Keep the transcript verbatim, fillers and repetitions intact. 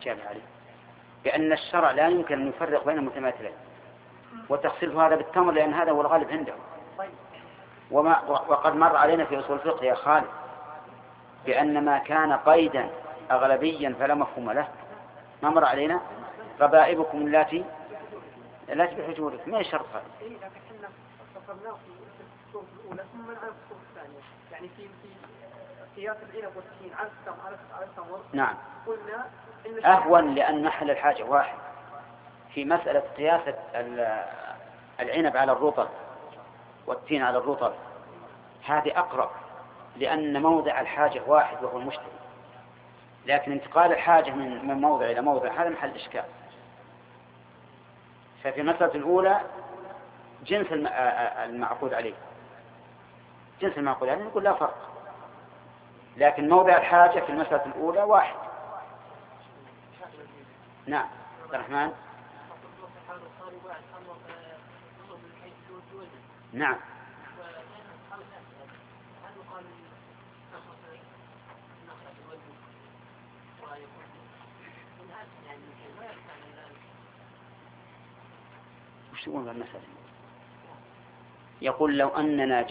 المتشابه عليه، لأن الشرع لا يمكن أن يفرق بين المتماثلين، وتخصيص هذا بالتمر لأن هذا هو الغالب عنده. وما وقد مر علينا في أصول الفقه يا خالد بأن ما كان قيدا أغلبيا فلا مفهوم له. ما مر علينا ربائبكم التي لا تبيح وجوهكم، ما شرط هذا؟ يعني في قياس العنب والتين على التمر نعم قلنا إن أهون لأن محل الحاجة واحد. في مسألة قياس العنب على الرطب والتين على الرطب هذه أقرب لأن موضع الحاجة واحد وهو المشتري، لكن انتقال الحاجة من من موضع إلى موضع هذا محل إشكال. ففي المسألة الأولى جنس المعقود عليه جنس المعقود عليه نقول لا فرق، لكن موضع الحاجة في المسألة الأولى واحد. نعم عبد الرحمن. نعم وش يقول المسألة؟ يقول لو أننا